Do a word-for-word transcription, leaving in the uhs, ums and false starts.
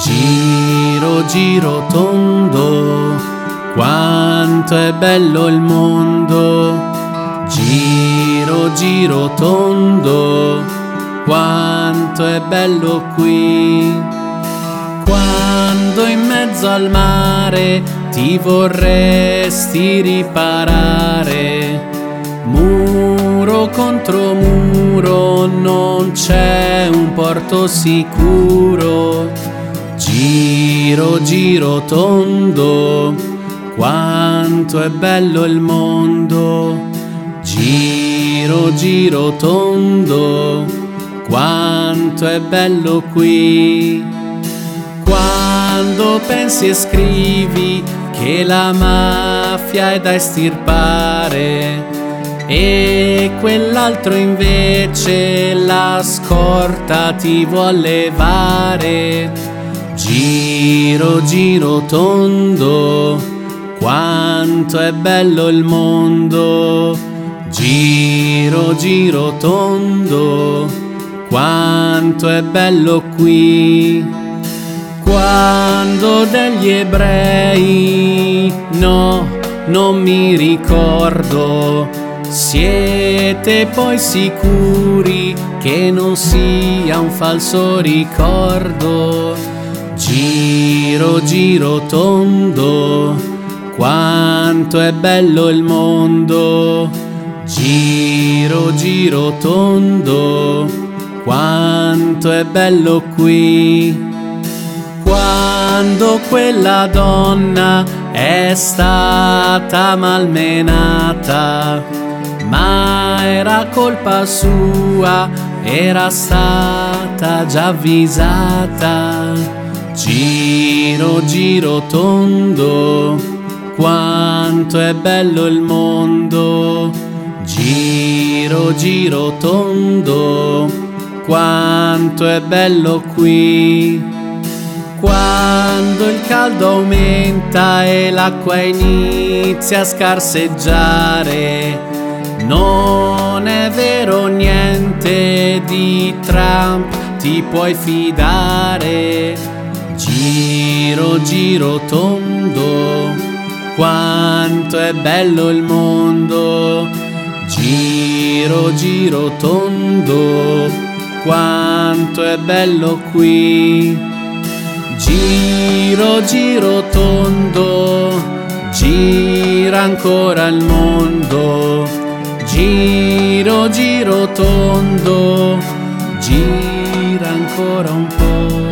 Giro, giro tondo, quanto è bello il mondo. Giro, giro tondo, quanto è bello qui. Quando in mezzo al mare ti vorresti riparare, muro contro muro non c'è un porto sicuro. Giro, giro tondo, quanto è bello il mondo. Giro, giro tondo, quanto è bello qui. Quando pensi e scrivi che la mafia è da estirpare e quell'altro invece la scorta ti vuol levare. Giro, giro tondo, quanto è bello il mondo. Giro, giro tondo, quanto è bello qui. Quando degli ebrei, no, non mi ricordo, siete poi sicuri che non sia un falso ricordo. Giro, giro tondo, quanto è bello il mondo. Giro, giro tondo, quanto è bello qui. Quando quella donna è stata malmenata, ma era colpa sua, era stata già avvisata. Giro, giro tondo, quanto è bello il mondo. Giro, giro tondo, quanto è bello qui. Quando il caldo aumenta e l'acqua inizia a scarseggiare, non è vero niente di Trump, ti puoi fidare. Giro, giro tondo, quanto è bello il mondo. Giro, giro tondo, quanto è bello qui. Giro, giro tondo, gira ancora il mondo. Giro, giro tondo, gira ancora un po'.